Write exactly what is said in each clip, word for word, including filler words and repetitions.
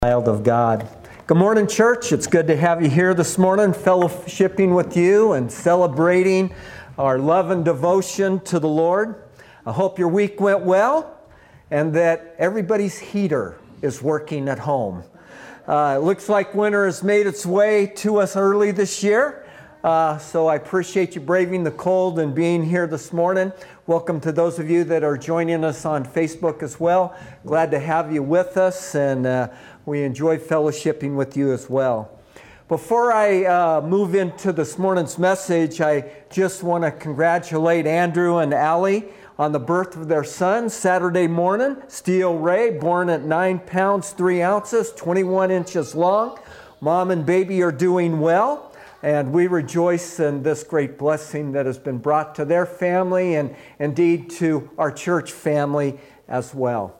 Child of God. Good morning, church. It's good to have you here this morning, fellowshipping with you and celebrating our love and devotion to the Lord. I hope your week went well and that everybody's heater is working at home. Uh, it looks like winter has made its way to us early this year, uh, so I appreciate you braving the cold and being here this morning. Welcome to those of you that are joining us on Facebook as well. Glad to have you with us, and uh, we enjoy fellowshipping with you as well. Before I uh, move into this morning's message, I just want to congratulate Andrew and Allie on the birth of their son Saturday morning. Steele Ray, born at nine pounds, three ounces, twenty-one inches long. Mom and baby are doing well, and we rejoice in this great blessing that has been brought to their family and indeed to our church family as well.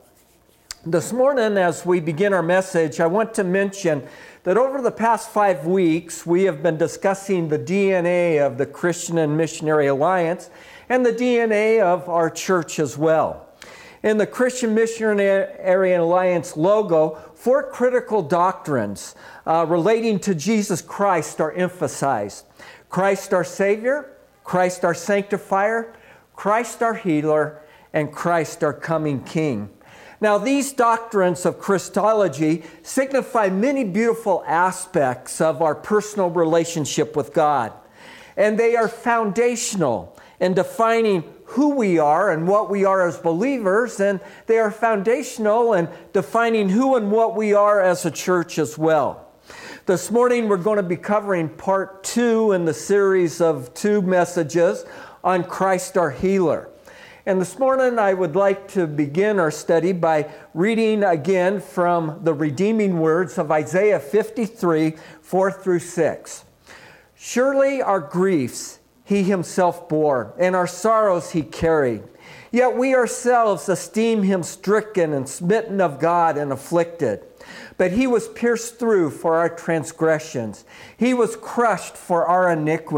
This morning, as we begin our message, I want to mention that over the past five weeks, we have been discussing the D N A of the Christian and Missionary Alliance and the D N A of our church as well. In the Christian Missionary Alliance logo, four critical doctrines uh, relating to Jesus Christ are emphasized. Christ our Savior, Christ our Sanctifier, Christ our Healer, and Christ our coming King. Now, these doctrines of Christology signify many beautiful aspects of our personal relationship with God, and they are foundational in defining who we are and what we are as believers, and they are foundational in defining who and what we are as a church as well. This morning, we're going to be covering part two in the series of two messages on Christ our Healer. And this morning, I would like to begin our study by reading again from the redeeming words of Isaiah fifty-three, four through six. Surely our griefs he himself bore, and our sorrows he carried. Yet we ourselves esteem him stricken and smitten of God and afflicted. But he was pierced through for our transgressions. He was crushed for our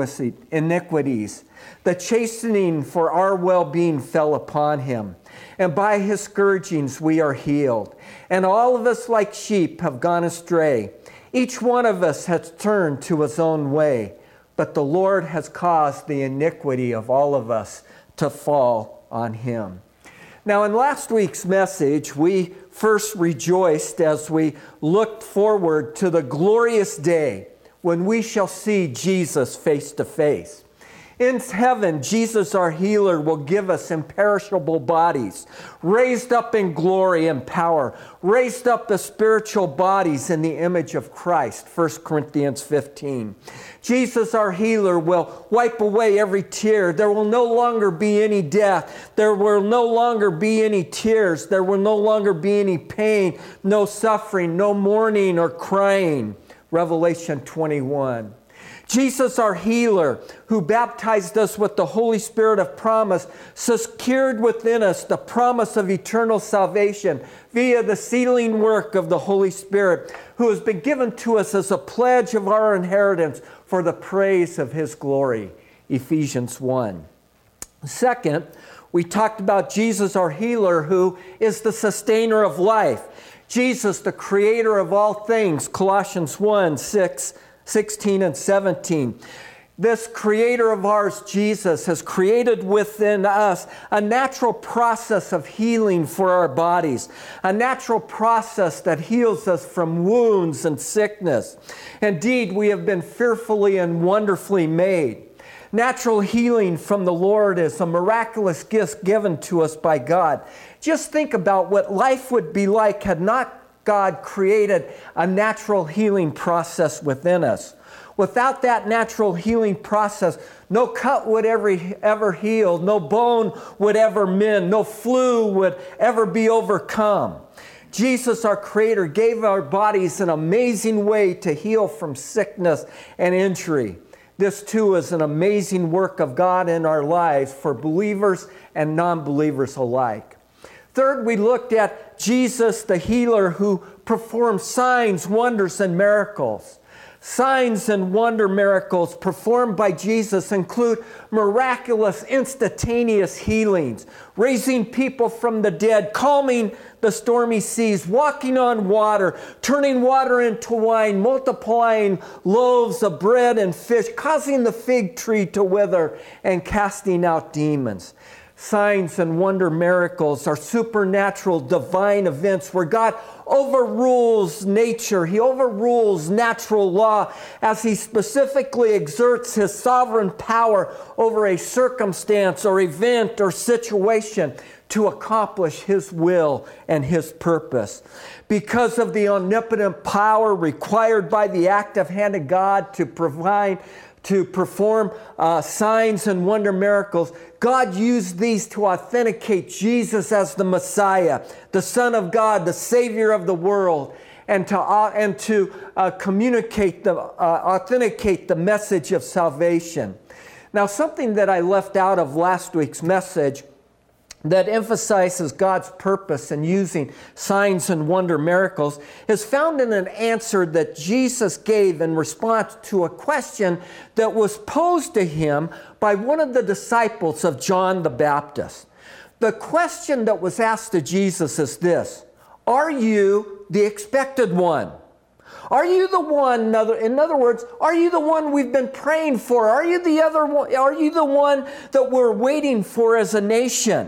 iniquities. The chastening for our well-being fell upon him, and by his scourgings we are healed. And all of us like sheep have gone astray. Each one of us has turned to his own way, but the Lord has caused the iniquity of all of us to fall on him. Now, in last week's message, we first rejoiced as we looked forward to the glorious day when we shall see Jesus face to face. In heaven, Jesus our healer will give us imperishable bodies, raised up in glory and power, raised up the spiritual bodies in the image of Christ, First Corinthians fifteen. Jesus our healer will wipe away every tear. There will no longer be any death. There will no longer be any tears. There will no longer be any pain, no suffering, no mourning or crying. Revelation twenty-one. Jesus, our healer, who baptized us with the Holy Spirit of promise, secured within us the promise of eternal salvation via the sealing work of the Holy Spirit, who has been given to us as a pledge of our inheritance for the praise of his glory. Ephesians one. Second, we talked about Jesus, our healer, who is the sustainer of life. Jesus, the creator of all things. Colossians one, six. sixteen and seventeen. This creator of ours, Jesus, has created within us a natural process of healing for our bodies, a natural process that heals us from wounds and sickness. Indeed, we have been fearfully and wonderfully made. Natural healing from the Lord is a miraculous gift given to us by God. Just think about what life would be like had not God created a natural healing process within us. Without that natural healing process, no cut would ever, ever heal, no bone would ever mend, no flu would ever be overcome. Jesus, our Creator, gave our bodies an amazing way to heal from sickness and injury. This too is an amazing work of God in our lives for believers and non-believers alike. Third, we looked at Jesus, the healer, who performed signs, wonders, and miracles. Signs and wonder miracles performed by Jesus include miraculous, instantaneous healings, raising people from the dead, calming the stormy seas, walking on water, turning water into wine, multiplying loaves of bread and fish, causing the fig tree to wither, and casting out demons. Signs and wonder miracles are supernatural, divine events where God overrules nature. He overrules natural law as He specifically exerts His sovereign power over a circumstance or event or situation to accomplish His will and His purpose. Because of the omnipotent power required by the active hand of God to provide to perform uh, signs and wonder miracles, God used these to authenticate Jesus as the Messiah, the Son of God, the Savior of the world, and to, uh, and to uh, communicate, the, uh, authenticate the message of salvation. Now, something that I left out of last week's message that emphasizes God's purpose in using signs and wonder miracles is found in an answer that Jesus gave in response to a question that was posed to Him by one of the disciples of John the Baptist. The question that was asked to Jesus is this: are you the expected one? Are you the one, in other words, are you the one we've been praying for? Are you the other one, are you the one that we're waiting for as a nation?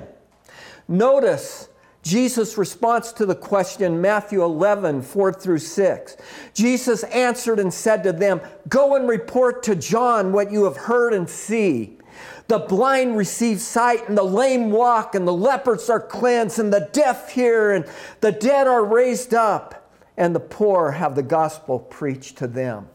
Notice Jesus' response to the question, Matthew eleven, four through six. Jesus answered and said to them, "Go and report to John what you have heard and see. The blind receive sight, and the lame walk, and the lepers are cleansed, and the deaf hear, and the dead are raised up, and the poor have the gospel preached to them."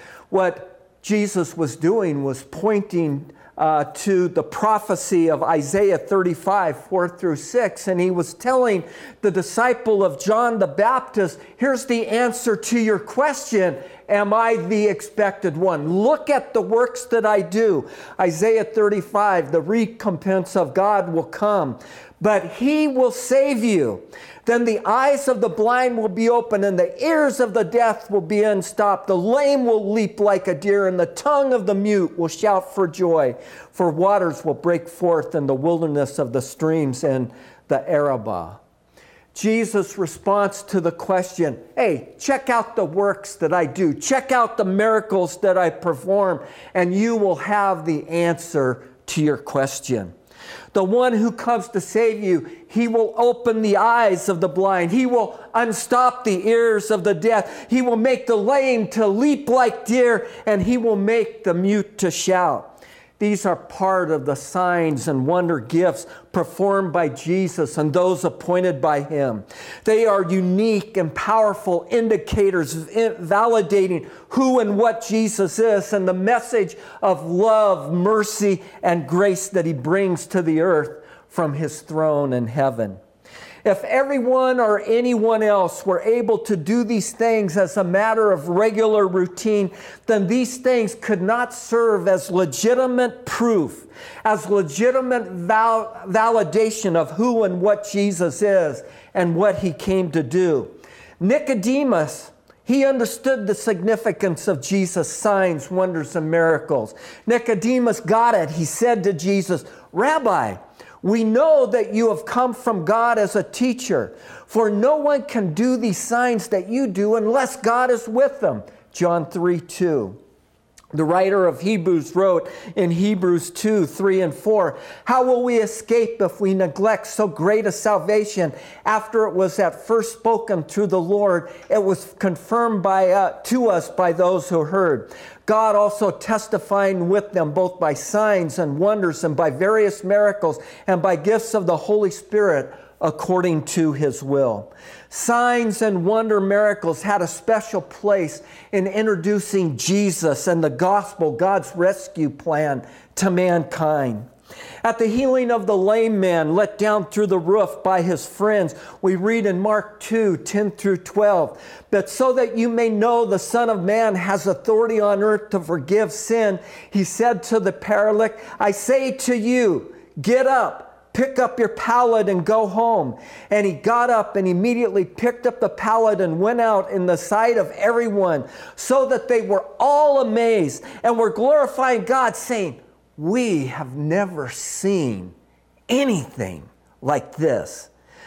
What Jesus was doing was pointing Uh, to the prophecy of Isaiah thirty-five, four through six. And He was telling the disciple of John the Baptist, here's the answer to your question: am I the expected one? Look at the works that I do. Isaiah thirty-five, the recompense of God will come, but He will save you. Then the eyes of the blind will be opened, and the ears of the deaf will be unstopped. The lame will leap like a deer, and the tongue of the mute will shout for joy. For waters will break forth in the wilderness of the streams and the Arabah. Jesus' response to the question, hey, check out the works that I do. Check out the miracles that I perform, and you will have the answer to your question. The one who comes to save you, He will open the eyes of the blind. He will unstop the ears of the deaf. He will make the lame to leap like deer, and He will make the mute to shout. These are part of the signs and wonder gifts performed by Jesus and those appointed by Him. They are unique and powerful indicators validating who and what Jesus is and the message of love, mercy, and grace that He brings to the earth from His throne in heaven. If everyone or anyone else were able to do these things as a matter of regular routine, then these things could not serve as legitimate proof, as legitimate val- validation of who and what Jesus is and what He came to do. Nicodemus, he understood the significance of Jesus' signs, wonders, and miracles. Nicodemus got it. He said to Jesus, "Rabbi, we know that you have come from God as a teacher, for no one can do these signs that you do unless God is with them." John three two. The writer of Hebrews wrote in Hebrews two, three and four, "How will we escape if we neglect so great a salvation? After it was at first spoken through the Lord, it was confirmed by uh, to us by those who heard. God also testifying with them both by signs and wonders and by various miracles and by gifts of the Holy Spirit according to His will." Signs and wonder miracles had a special place in introducing Jesus and the gospel, God's rescue plan to mankind. At the healing of the lame man let down through the roof by his friends, we read in Mark two, ten through twelve, "But so that you may know the Son of Man has authority on earth to forgive sin, He said to the paralytic, I say to you, get up, pick up your pallet and go home. And he got up and immediately picked up the pallet and went out in the sight of everyone, so that they were all amazed and were glorifying God, saying, we have never seen anything like this.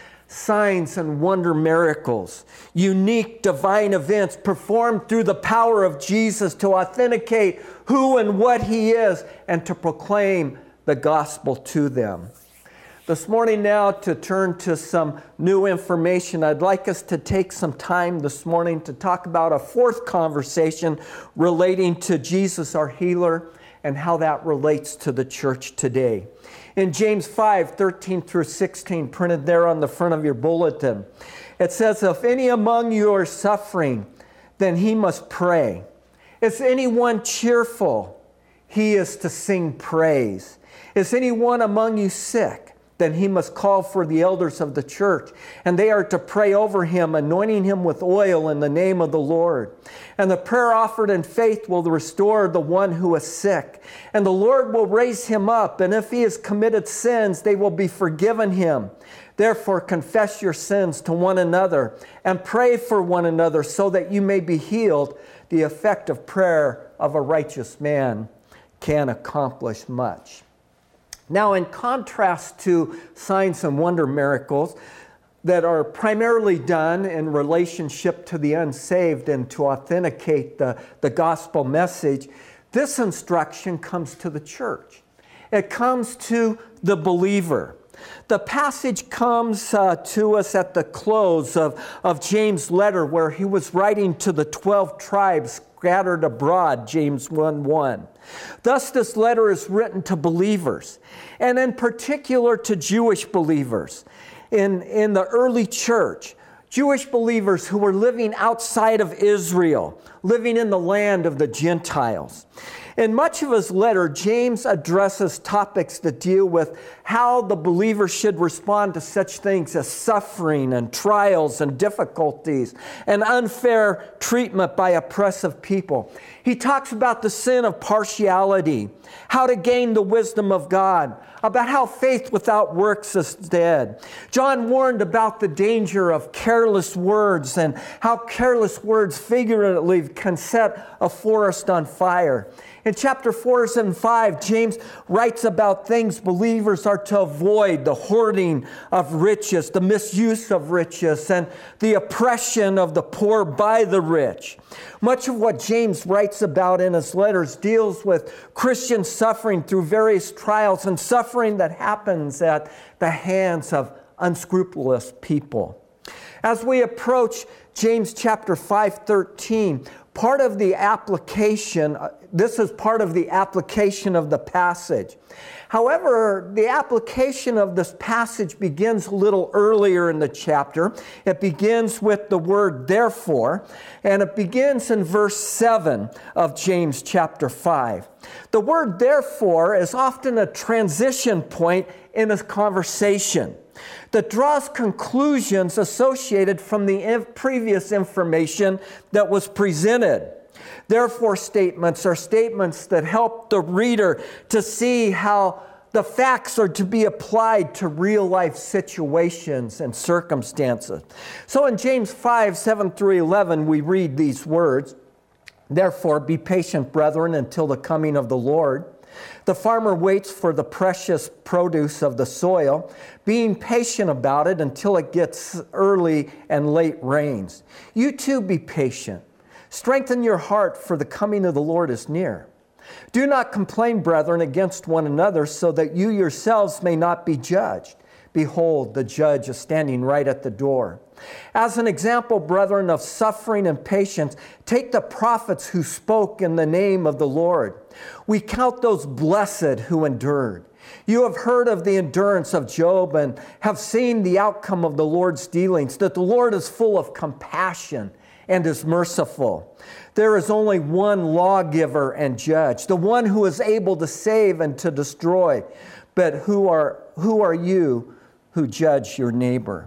Signs and wonder miracles, unique divine events performed through the power of Jesus to authenticate who and what he is and to proclaim the gospel to them. This morning now, to turn to some new information, I'd like us to take some time this morning to talk about a fourth conversation relating to Jesus, our healer, and how that relates to the church today. In James five, thirteen through sixteen, printed there on the front of your bulletin, it says, if any among you are suffering, then he must pray. Is anyone cheerful? He is to sing praise. Is anyone among you sick? Then he must call for the elders of the church, and they are to pray over him, anointing him with oil in the name of the Lord. And the prayer offered in faith will restore the one who is sick, and the Lord will raise him up, and if he has committed sins, they will be forgiven him. Therefore, confess your sins to one another, and pray for one another, so that you may be healed. The effective prayer of a righteous man can accomplish much. Now, in contrast to signs and wonder miracles that are primarily done in relationship to the unsaved and to authenticate the, the gospel message, this instruction comes to the church. It comes to the believer. The passage comes uh, to us at the close of, of James' letter, where he was writing to the twelve tribes scattered abroad, James one one. Thus, this letter is written to believers, and in particular to Jewish believers. In, in the early church, Jewish believers who were living outside of Israel, living in the land of the Gentiles. In much of his letter, James addresses topics that deal with how the believer should respond to such things as suffering and trials and difficulties and unfair treatment by oppressive people. He talks about the sin of partiality, how to gain the wisdom of God, about how faith without works is dead. John warned about the danger of careless words and how careless words figuratively can set a forest on fire. In chapter four and five, James writes about things believers are to avoid: the hoarding of riches, the misuse of riches, and the oppression of the poor by the rich. Much of what James writes about in his letters deals with Christian suffering through various trials and suffering that happens at the hands of unscrupulous people. As we approach James chapter five thirteen, part of the application, this is part of the application of the passage. However, the application of this passage begins a little earlier in the chapter. It begins with the word therefore, and it begins in verse seven of James chapter five. The word therefore is often a transition point in a conversation that draws conclusions associated from the previous information that was presented. Therefore statements are statements that help the reader to see how the facts are to be applied to real life situations and circumstances. So in James five, seven through eleven, we read these words: Therefore be patient, brethren, until the coming of the Lord. The farmer waits for the precious produce of the soil, being patient about it until it gets early and late rains. You too be patient. Strengthen your heart, for the coming of the Lord is near. Do not complain, brethren, against one another, so that you yourselves may not be judged. Behold, the judge is standing right at the door. As an example, brethren, of suffering and patience, take the prophets who spoke in the name of the Lord. We count those blessed who endured. You have heard of the endurance of Job and have seen the outcome of the Lord's dealings, that the Lord is full of compassion and is merciful. There is only one lawgiver and judge, the one who is able to save and to destroy. But who are, who are you who judge your neighbor?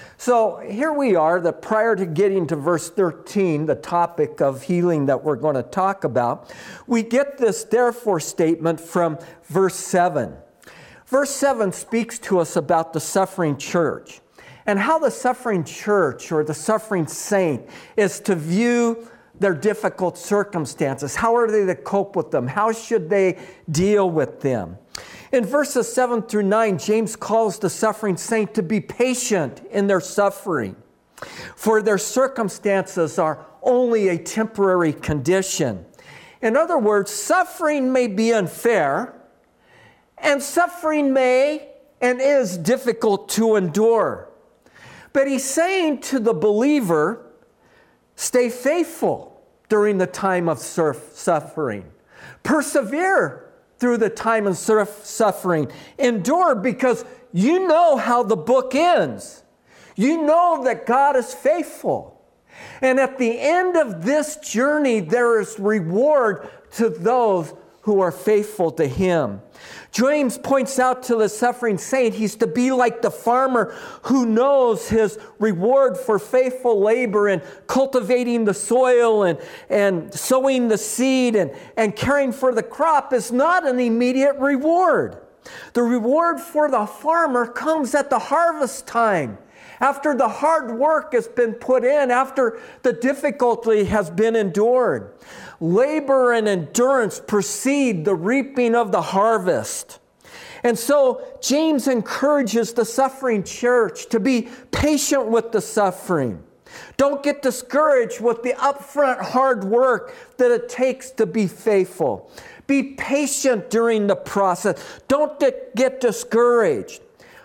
So here we are, that prior to getting to verse thirteen, the topic of healing that we're going to talk about, we get this therefore statement from verse seven. Verse seven speaks to us about the suffering church and how the suffering church or the suffering saint is to view their difficult circumstances. How are they to cope with them? How should they deal with them? In verses seven through nine, James calls the suffering saint to be patient in their suffering, for their circumstances are only a temporary condition. In other words, suffering may be unfair, and suffering may and is difficult to endure. But he's saying to the believer, stay faithful during the time of suffering. Persevere through the time of suffering. Endure, because you know how the book ends. You know that God is faithful. And at the end of this journey, there is reward to those who are faithful to Him. James points out to the suffering saint he's to be like the farmer who knows his reward for faithful labor and cultivating the soil and, and sowing the seed and, and caring for the crop is not an immediate reward. The reward for the farmer comes at the harvest time, after the hard work has been put in, after the difficulty has been endured. Labor and endurance precede the reaping of the harvest. And so James encourages the suffering church to be patient with the suffering. Don't get discouraged with the upfront hard work that it takes to be faithful. Be patient during the process. Don't get discouraged.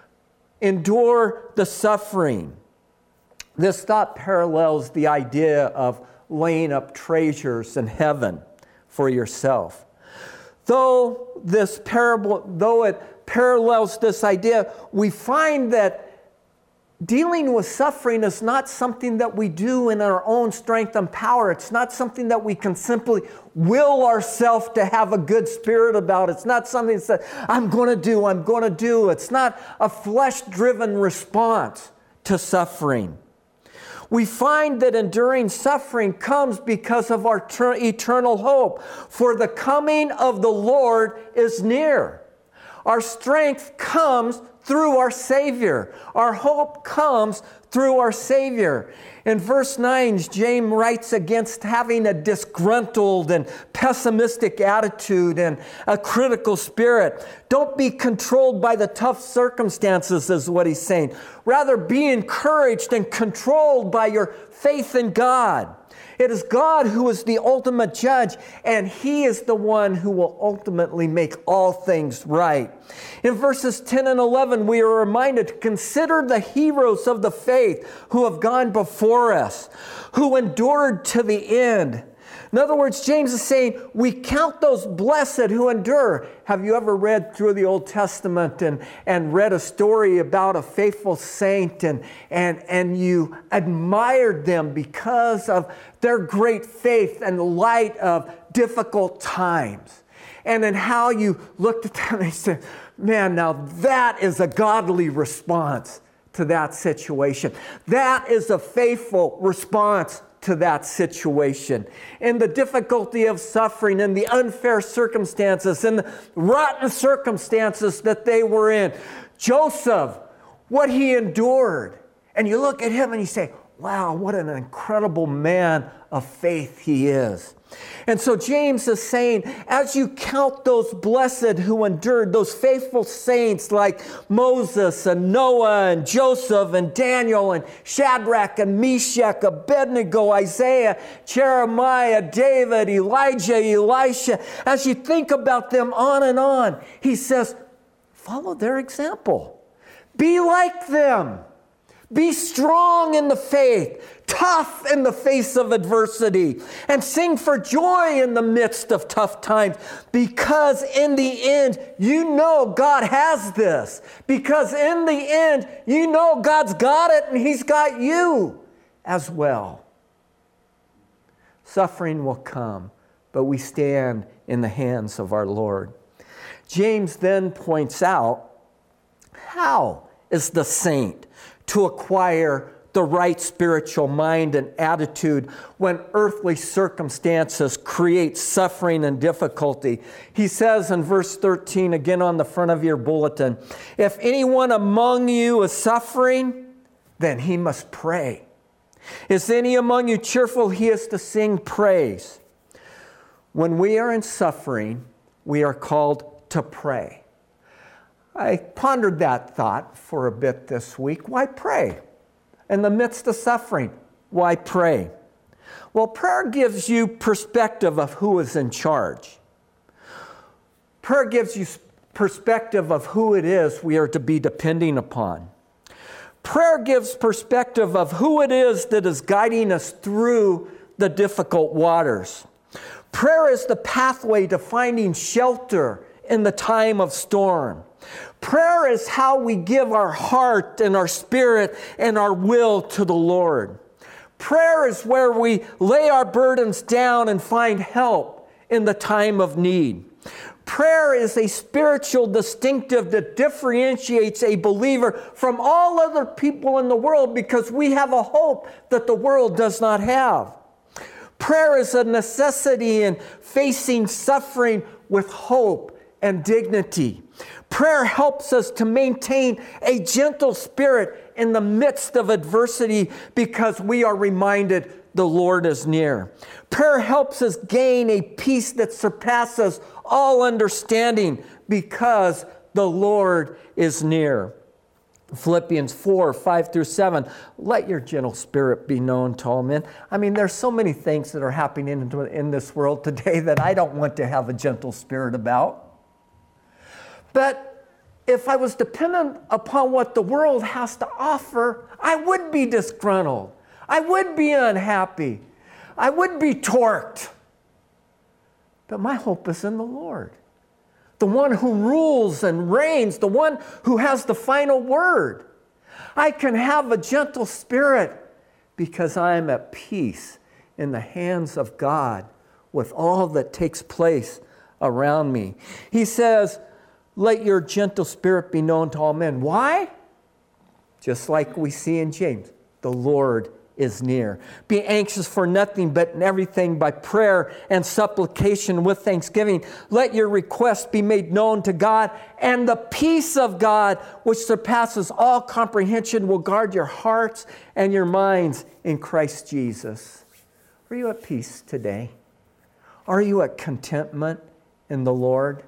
Endure the suffering. This thought parallels the idea of laying up treasures in heaven for yourself. Though this parable, though it parallels this idea, we find that dealing with suffering is not something that we do in our own strength and power. It's not something that we can simply will ourselves to have a good spirit about. It's not something that I'm going to do, I'm going to do. It's not a flesh-driven response to suffering. We find that enduring suffering comes because of our ter- eternal hope. For the coming of the Lord is near. Our strength comes through our Savior. Our hope comes through our Savior. In verse nine, James writes against having a disgruntled and pessimistic attitude and a critical spirit. Don't be controlled by the tough circumstances, is what he's saying. Rather, be encouraged and controlled by your faith in God. It is God who is the ultimate judge, and He is the one who will ultimately make all things right. In verses ten and eleven, we are reminded to consider the heroes of the faith who have gone before us, who endured to the end. In other words, James is saying, we count those blessed who endure. Have you ever read through the Old Testament and, and read a story about a faithful saint and, and, and you admired them because of their great faith in the light of difficult times? And then how you looked at them and said, man, now that is a godly response to that situation. That is a faithful response to that situation. In the difficulty of suffering, in the unfair circumstances, in the rotten circumstances that they were in. Joseph, what he endured. And you look at him and you say, wow, what an incredible man of faith he is. And so James is saying, as you count those blessed who endured, those faithful saints like Moses and Noah and Joseph and Daniel and Shadrach and Meshach, Abednego, Isaiah, Jeremiah, David, Elijah, Elisha, as you think about them on and on, he says, follow their example. Be like them. Be strong in the faith, tough in the face of adversity, and sing for joy in the midst of tough times, because in the end, you know God has this. Because in the end, you know God's got it and He's got you as well. Suffering will come, but we stand in the hands of our Lord. James then points out, how is the saint to acquire the right spiritual mind and attitude when earthly circumstances create suffering and difficulty. He says in verse thirteen, again on the front of your bulletin, if anyone among you is suffering, then he must pray. Is any among you cheerful? He is to sing praise. When we are in suffering, we are called to pray. I pondered that thought for a bit this week. Why pray? In the midst of suffering, why pray? Well, prayer gives you perspective of who is in charge. Prayer gives you perspective of who it is we are to be depending upon. Prayer gives perspective of who it is that is guiding us through the difficult waters. Prayer is the pathway to finding shelter in the time of storm. Prayer is how we give our heart and our spirit and our will to the Lord. Prayer is where we lay our burdens down and find help in the time of need. Prayer is a spiritual distinctive that differentiates a believer from all other people in the world because we have a hope that the world does not have. Prayer is a necessity in facing suffering with hope and dignity. Prayer helps us to maintain a gentle spirit in the midst of adversity because we are reminded the Lord is near. Prayer helps us gain a peace that surpasses all understanding because the Lord is near. Philippians four, five through seven, let your gentle spirit be known to all men. I mean, there's so many things that are happening in, in this world today that I don't want to have a gentle spirit about. But if I was dependent upon what the world has to offer, I would be disgruntled. I would be unhappy. I would be torqued. But my hope is in the Lord, the one who rules and reigns, the one who has the final word. I can have a gentle spirit because I am at peace in the hands of God with all that takes place around me. He says, let your gentle spirit be known to all men. Why? Just like we see in James, the Lord is near. Be anxious for nothing, but in everything by prayer and supplication with thanksgiving. Let your requests be made known to God, and the peace of God, which surpasses all comprehension, will guard your hearts and your minds in Christ Jesus. Are you at peace today? Are you at contentment in the Lord?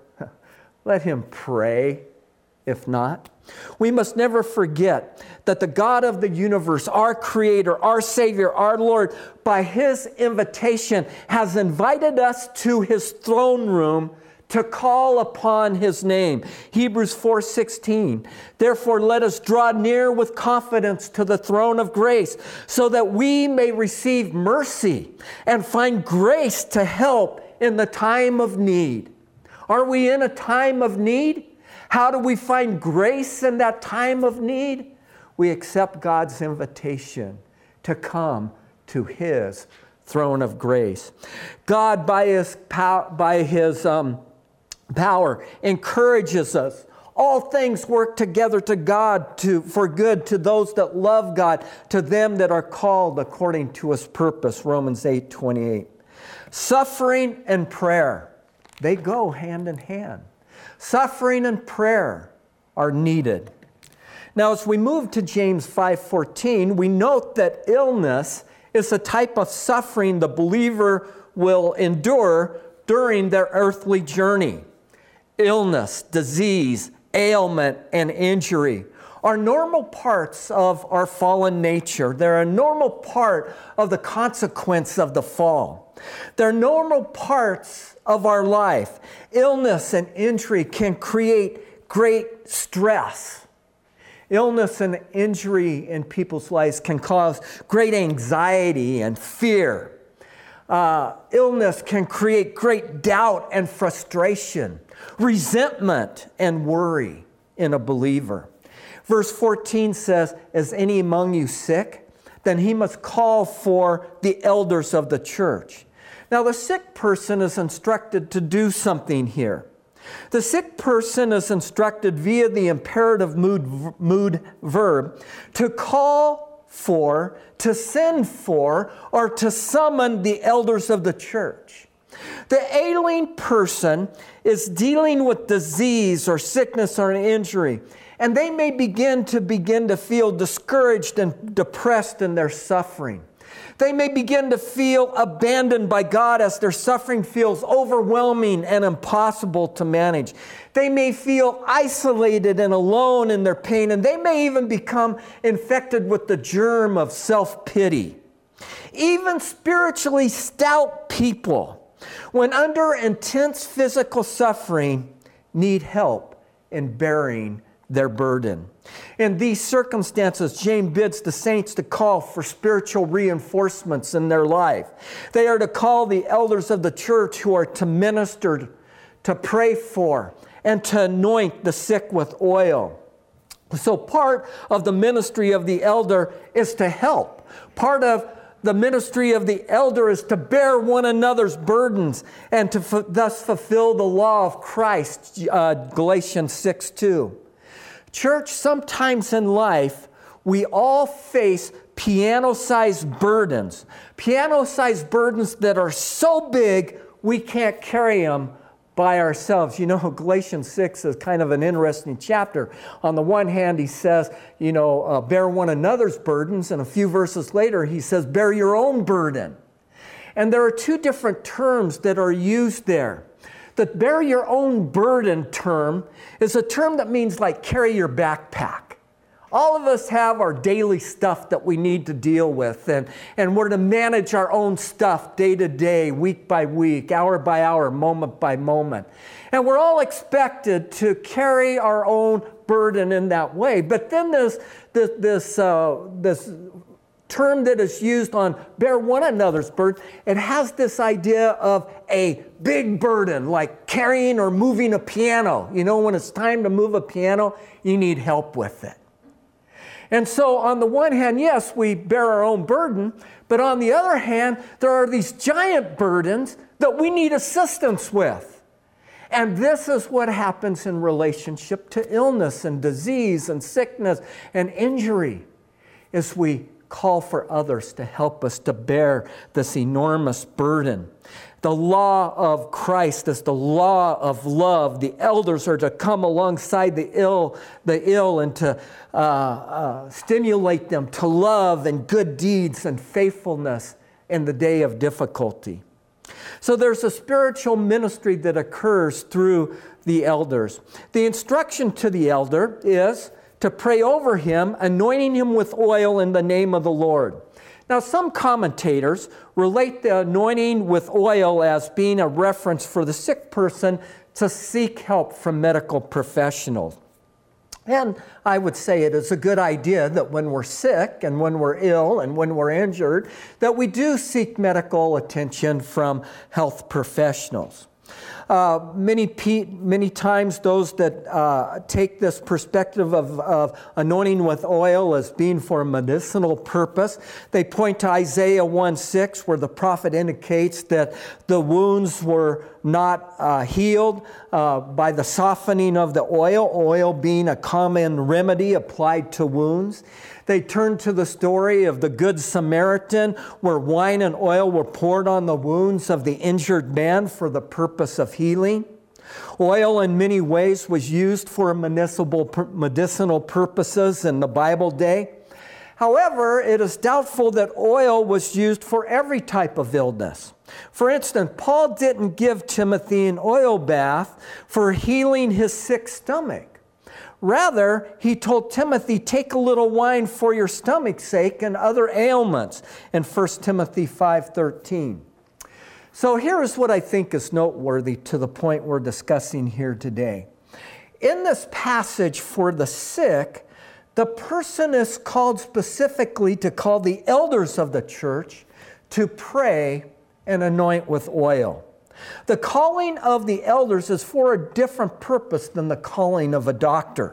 Let him pray, if not. We must never forget that the God of the universe, our Creator, our Savior, our Lord, by his invitation, has invited us to his throne room to call upon his name. Hebrews four sixteen. Therefore, let us draw near with confidence to the throne of grace, so that we may receive mercy and find grace to help in the time of need. Are we in a time of need? How do we find grace in that time of need? We accept God's invitation to come to his throne of grace. God, by his, pow- by his um, power, encourages us. All things work together to God to, for good to those that love God, to them that are called according to his purpose. Romans eight twenty-eight. Suffering and prayer, they go hand in hand. Suffering and prayer are needed. Now, as we move to James five fourteen, we note that illness is a type of suffering the believer will endure during their earthly journey. Illness, disease, ailment, and injury are normal parts of our fallen nature. They're a normal part of the consequence of the fall. They're normal parts of our life. Illness and injury can create great stress. Illness and injury in people's lives can cause great anxiety and fear. Uh, illness can create great doubt and frustration, resentment and worry in a believer. Verse fourteen says, is any among you sick? Then he must call for the elders of the church. Now, the sick person is instructed to do something here. The sick person is instructed via the imperative mood, mood verb to call for, to send for, or to summon the elders of the church. The ailing person is dealing with disease or sickness or an injury, and they may begin to begin to feel discouraged and depressed in their suffering. They may begin to feel abandoned by God as their suffering feels overwhelming and impossible to manage. They may feel isolated and alone in their pain, and they may even become infected with the germ of self-pity. Even spiritually stout people, when under intense physical suffering, need help in bearing their burden. In these circumstances, James bids the saints to call for spiritual reinforcements in their life. They are to call the elders of the church who are to minister, to pray for, and to anoint the sick with oil. So part of the ministry of the elder is to help. Part of the ministry of the elder is to bear one another's burdens and to f- thus fulfill the law of Christ, uh, Galatians six two. Church, sometimes in life, we all face piano-sized burdens. Piano-sized burdens that are so big, we can't carry them by ourselves. You know, Galatians six is kind of an interesting chapter. On the one hand, he says, you know, uh, bear one another's burdens. And a few verses later, he says, bear your own burden. And there are two different terms that are used there. The bear your own burden term is a term that means like carry your backpack. All of us have our daily stuff that we need to deal with, and, and we're to manage our own stuff day to day, week by week, hour by hour, moment by moment. And we're all expected to carry our own burden in that way. But then there's this, this, uh, this term that is used on bear one another's burden. It has this idea of a big burden, like carrying or moving a piano. You know, when it's time to move a piano, you need help with it. And so on the one hand, yes, we bear our own burden, but on the other hand, there are these giant burdens that we need assistance with. And this is what happens in relationship to illness and disease and sickness and injury, is we call for others to help us to bear this enormous burden. The law of Christ is the law of love. The elders are to come alongside the ill, the ill and to uh, uh, stimulate them to love and good deeds and faithfulness in the day of difficulty. So there's a spiritual ministry that occurs through the elders. The instruction to the elder is to pray over him, anointing him with oil in the name of the Lord. Now, some commentators relate the anointing with oil as being a reference for the sick person to seek help from medical professionals. And I would say it is a good idea that when we're sick and when we're ill and when we're injured, that we do seek medical attention from health professionals. Uh, many pe- many times those that uh, take this perspective of, of anointing with oil as being for a medicinal purpose, they point to Isaiah one six, where the prophet indicates that the wounds were not uh, healed uh, by the softening of the oil, oil being a common remedy applied to wounds. They turn to the story of the Good Samaritan, where wine and oil were poured on the wounds of the injured man for the purpose of healing. Oil in many ways was used for medicinal, medicinal purposes in the Bible day. However, it is doubtful that oil was used for every type of illness. For instance, Paul didn't give Timothy an oil bath for healing his sick stomach. Rather, he told Timothy, take a little wine for your stomach's sake and other ailments in First Timothy five thirteen. So here is what I think is noteworthy to the point we're discussing here today. In this passage for the sick, the person is called specifically to call the elders of the church to pray and anoint with oil. The calling of the elders is for a different purpose than the calling of a doctor.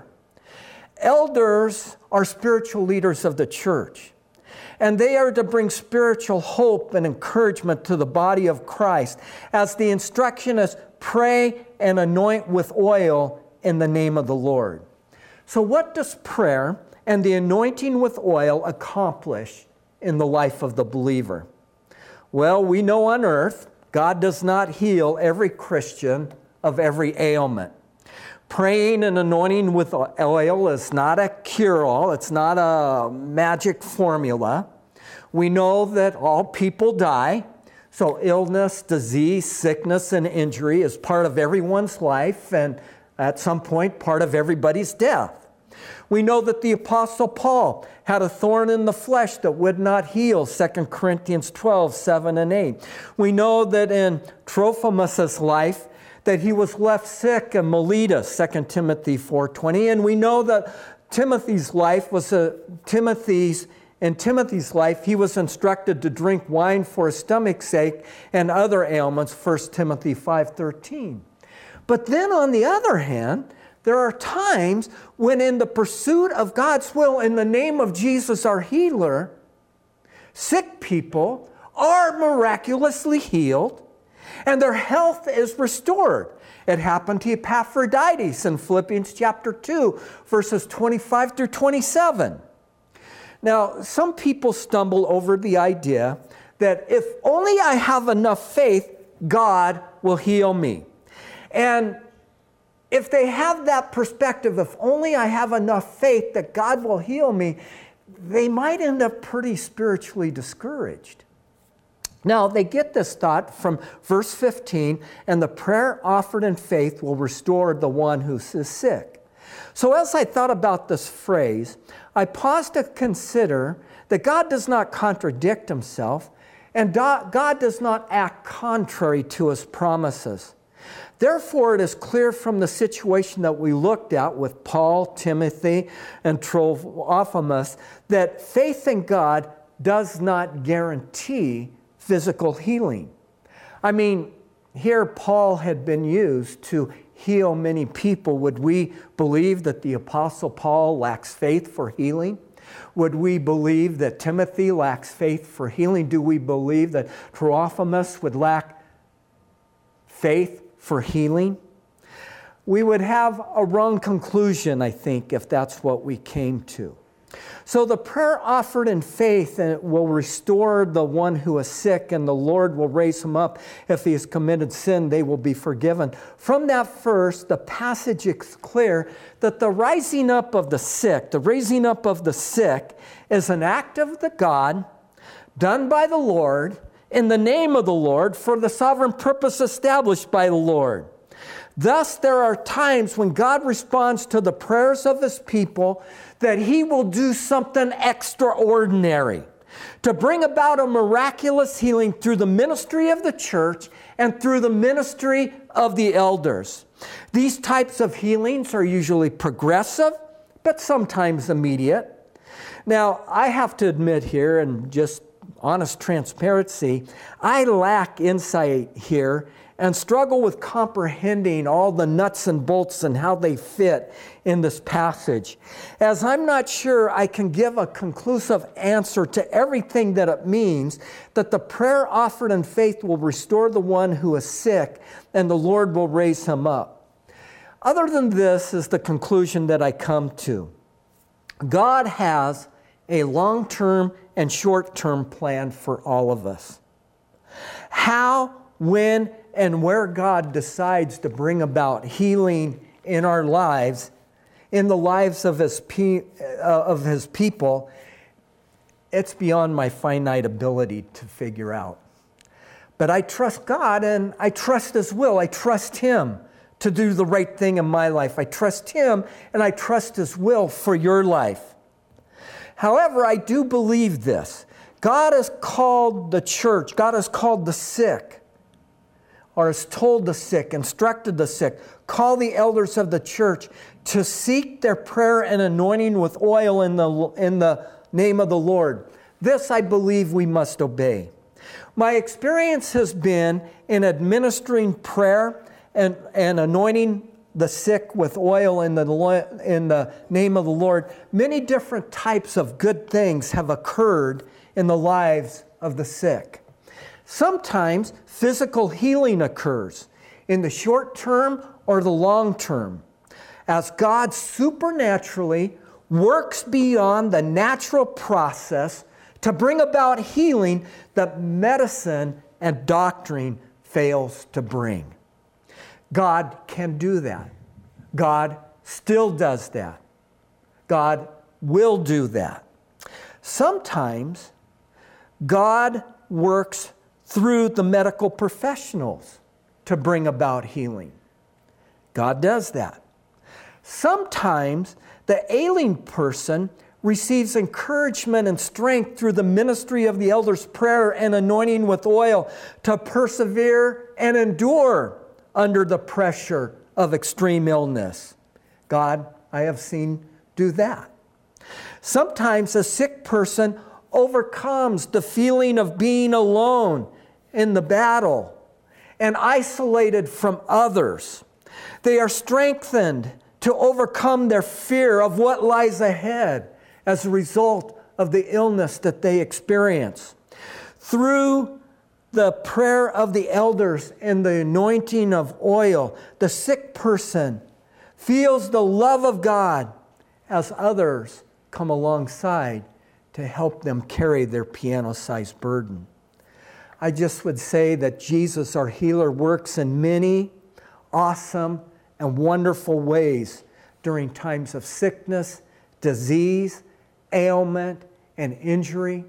Elders are spiritual leaders of the church, and they are to bring spiritual hope and encouragement to the body of Christ, as the instruction is pray and anoint with oil in the name of the Lord. So what does prayer and the anointing with oil accomplish in the life of the believer? Well, we know on earth, God does not heal every Christian of every ailment. Praying and anointing with oil is not a cure-all. It's not a magic formula. We know that all people die. So illness, disease, sickness, and injury is part of everyone's life, and at some point, part of everybody's death. We know that the Apostle Paul had a thorn in the flesh that would not heal, Second Corinthians twelve, seven and eight. We know that in Trophimus' life, that he was left sick in Miletus, Second Timothy four twenty. And we know that Timothy's life was a, Timothy's, in Timothy's life, he was instructed to drink wine for his stomach's sake and other ailments, First Timothy five thirteen. But then on the other hand, there are times when in the pursuit of God's will in the name of Jesus our healer, sick people are miraculously healed and their health is restored. It happened to Epaphroditus in Philippians chapter two, verses twenty-five through twenty-seven. Now, some people stumble over the idea that if only I have enough faith, God will heal me. And if they have that perspective, if only I have enough faith that God will heal me, they might end up pretty spiritually discouraged. Now, they get this thought from verse fifteen, and the prayer offered in faith will restore the one who is sick. So as I thought about this phrase, I paused to consider that God does not contradict himself, and God does not act contrary to his promises. Therefore, it is clear from the situation that we looked at with Paul, Timothy, and Trophimus that faith in God does not guarantee physical healing. I mean, here Paul had been used to heal many people. Would we believe that the Apostle Paul lacks faith for healing? Would we believe that Timothy lacks faith for healing? Do we believe that Trophimus would lack faith for healing? We would have a wrong conclusion, I think, if that's what we came to. So the prayer offered in faith will restore the one who is sick, and the Lord will raise him up. If he has committed sin, they will be forgiven. From that verse, the passage is clear that the rising up of the sick, the raising up of the sick, is an act of the God done by the Lord in the name of the Lord for the sovereign purpose established by the Lord. Thus, there are times when God responds to the prayers of his people that he will do something extraordinary to bring about a miraculous healing through the ministry of the church and through the ministry of the elders. These types of healings are usually progressive, but sometimes immediate. Now, I have to admit here, and just honest transparency, I lack insight here and struggle with comprehending all the nuts and bolts and how they fit in this passage, as I'm not sure I can give a conclusive answer to everything that it means that the prayer offered in faith will restore the one who is sick and the Lord will raise him up. Other than this is the conclusion that I come to. God has a long-term and short-term plan for all of us. How, when, and where God decides to bring about healing in our lives, in the lives of his, pe- uh, of his people, it's beyond my finite ability to figure out. But I trust God and I trust his will. I trust him to do the right thing in my life. I trust him and I trust his will for your life. However, I do believe this. God has called the church, God has called the sick, or has told the sick, instructed the sick, call the elders of the church to seek their prayer and anointing with oil in the, in the name of the Lord. This I believe we must obey. My experience has been in administering prayer and, and anointing the sick with oil in the, in the name of the Lord. Many different types of good things have occurred in the lives of the sick. Sometimes physical healing occurs in the short term or the long term, as God supernaturally works beyond the natural process to bring about healing that medicine and doctrine fails to bring. God can do that. God still does that. God will do that. Sometimes God works through the medical professionals to bring about healing. God does that. Sometimes the ailing person receives encouragement and strength through the ministry of the elder's prayer and anointing with oil to persevere and endure under the pressure of extreme illness. God, I have seen, do that. Sometimes a sick person overcomes the feeling of being alone in the battle and isolated from others. They are strengthened to overcome their fear of what lies ahead as a result of the illness that they experience. Through the prayer of the elders and the anointing of oil, the sick person feels the love of God as others come alongside to help them carry their piano-sized burden. I just would say that Jesus, our healer, works in many awesome and wonderful ways during times of sickness, disease, ailment, and injury.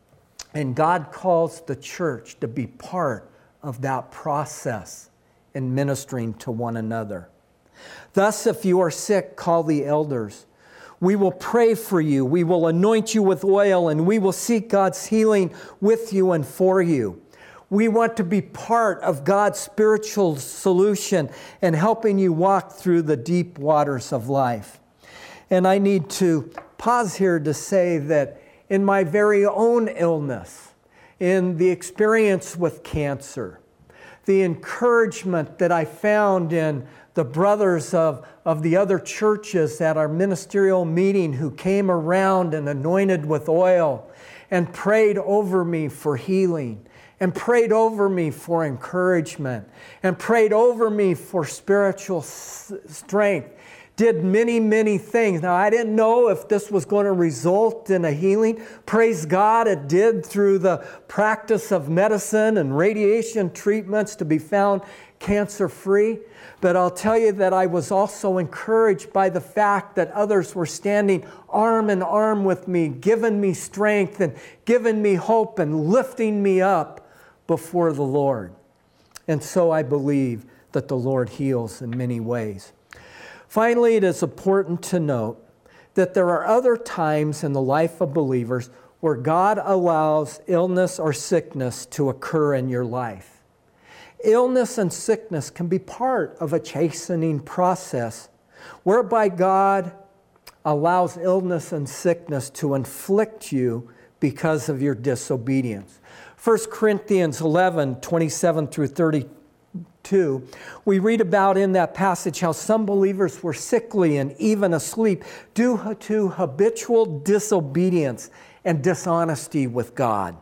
And God calls the church to be part of that process in ministering to one another. Thus, if you are sick, call the elders. We will pray for you. We will anoint you with oil, and we will seek God's healing with you and for you. We want to be part of God's spiritual solution and helping you walk through the deep waters of life. And I need to pause here to say that in my very own illness, in the experience with cancer, the encouragement that I found in the brothers of, of the other churches at our ministerial meeting who came around and anointed with oil and prayed over me for healing, and prayed over me for encouragement, and prayed over me for spiritual s- strength, did many, many things. Now, I didn't know if this was going to result in a healing. Praise God, it did through the practice of medicine and radiation treatments to be found cancer-free. But I'll tell you that I was also encouraged by the fact that others were standing arm in arm with me, giving me strength and giving me hope and lifting me up before the Lord. And so I believe that the Lord heals in many ways. Finally, it is important to note that there are other times in the life of believers where God allows illness or sickness to occur in your life. Illness and sickness can be part of a chastening process whereby God allows illness and sickness to inflict you because of your disobedience. First Corinthians eleven, twenty-seven through thirty-two, we read about in that passage how some believers were sickly and even asleep due to habitual disobedience and dishonesty with God.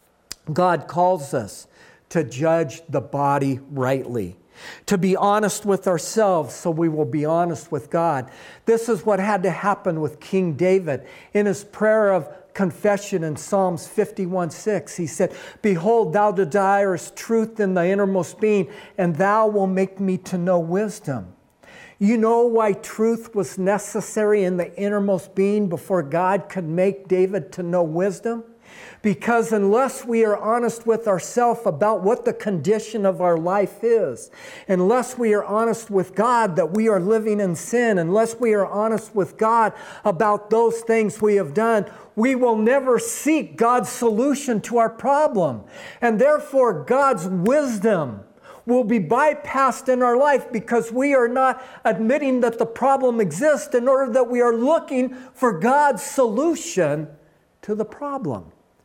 God calls us to judge the body rightly, to be honest with ourselves so we will be honest with God. This is what had to happen with King David in his prayer of confession in Psalms fifty-one six. He said, "Behold, thou desirest truth in thy innermost being, and thou wilt make me to know wisdom." You know why truth was necessary in the innermost being before God could make David to know wisdom? Because unless we are honest with ourselves about what the condition of our life is, unless we are honest with God that we are living in sin, unless we are honest with God about those things we have done, we will never seek God's solution to our problem. And therefore, God's wisdom will be bypassed in our life because we are not admitting that the problem exists in order that we are looking for God's solution to the problem.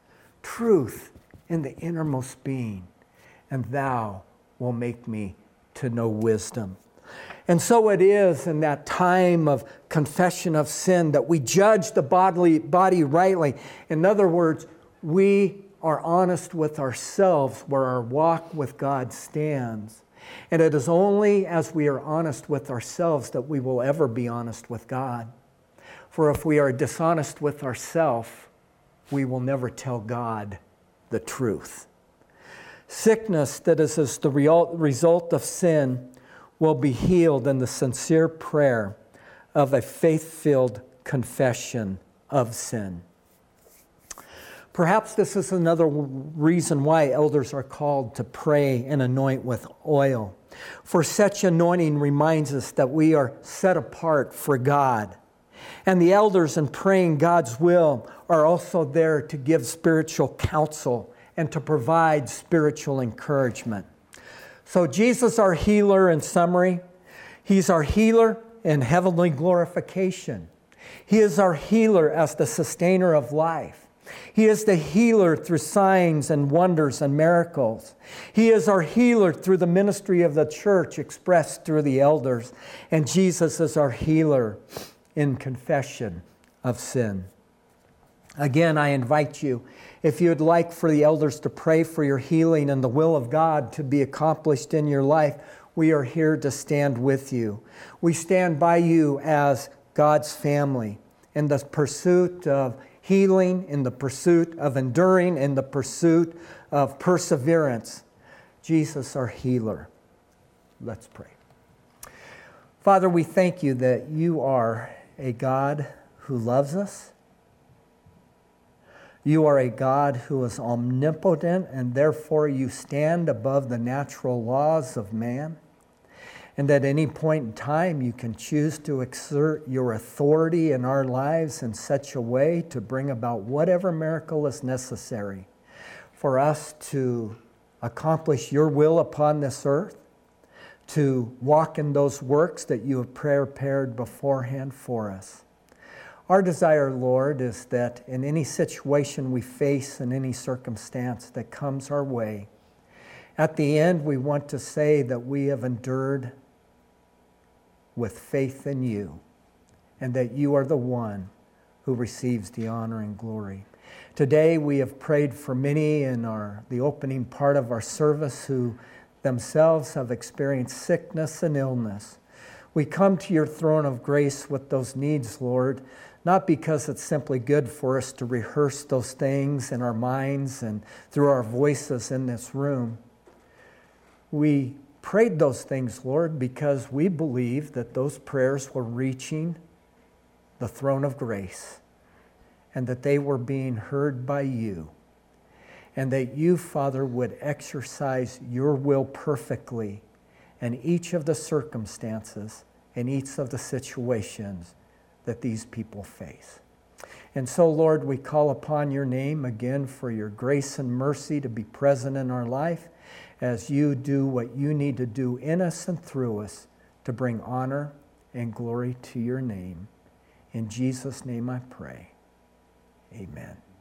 Truth in the innermost being, and thou will make me to know wisdom. And so it is in that time of confession of sin that we judge the bodily body rightly. In other words, we are honest with ourselves where our walk with God stands. And it is only as we are honest with ourselves that we will ever be honest with God. For if we are dishonest with ourselves, we will never tell God the truth. Sickness that is as the result of sin will be healed in the sincere prayer of a faith-filled confession of sin. Perhaps this is another reason why elders are called to pray and anoint with oil. For such anointing reminds us that we are set apart for God. And the elders, in praying God's will, are also there to give spiritual counsel and to provide spiritual encouragement. So Jesus, our healer, in summary, He's our healer in heavenly glorification. He is our healer as the sustainer of life. He is the healer through signs and wonders and miracles. He is our healer through the ministry of the church expressed through the elders. And Jesus is our healer in confession of sin. Again, I invite you, if you would like for the elders to pray for your healing and the will of God to be accomplished in your life, we are here to stand with you. We stand by you as God's family in the pursuit of healing, in the pursuit of enduring, in the pursuit of perseverance. Jesus, our healer. Let's pray. Father, we thank you that you are a God who loves us. You are a God who is omnipotent, and therefore you stand above the natural laws of man. And at any point in time, you can choose to exert your authority in our lives in such a way to bring about whatever miracle is necessary for us to accomplish your will upon this earth, to walk in those works that you have prepared beforehand for us. Our desire, Lord, is that in any situation we face, in any circumstance that comes our way, at the end we want to say that we have endured with faith in you, and that you are the one who receives the honor and glory. Today we have prayed for many in our the opening part of our service who themselves have experienced sickness and illness. We come to your throne of grace with those needs, Lord, not because it's simply good for us to rehearse those things in our minds and through our voices in this room. We prayed those things, Lord, because we believe that those prayers were reaching the throne of grace and that they were being heard by you, and that you, Father, would exercise your will perfectly in each of the circumstances, in each of the situations that these people face. And so, Lord, we call upon your name again for your grace and mercy to be present in our life as you do what you need to do in us and through us to bring honor and glory to your name. In Jesus' name I pray. Amen.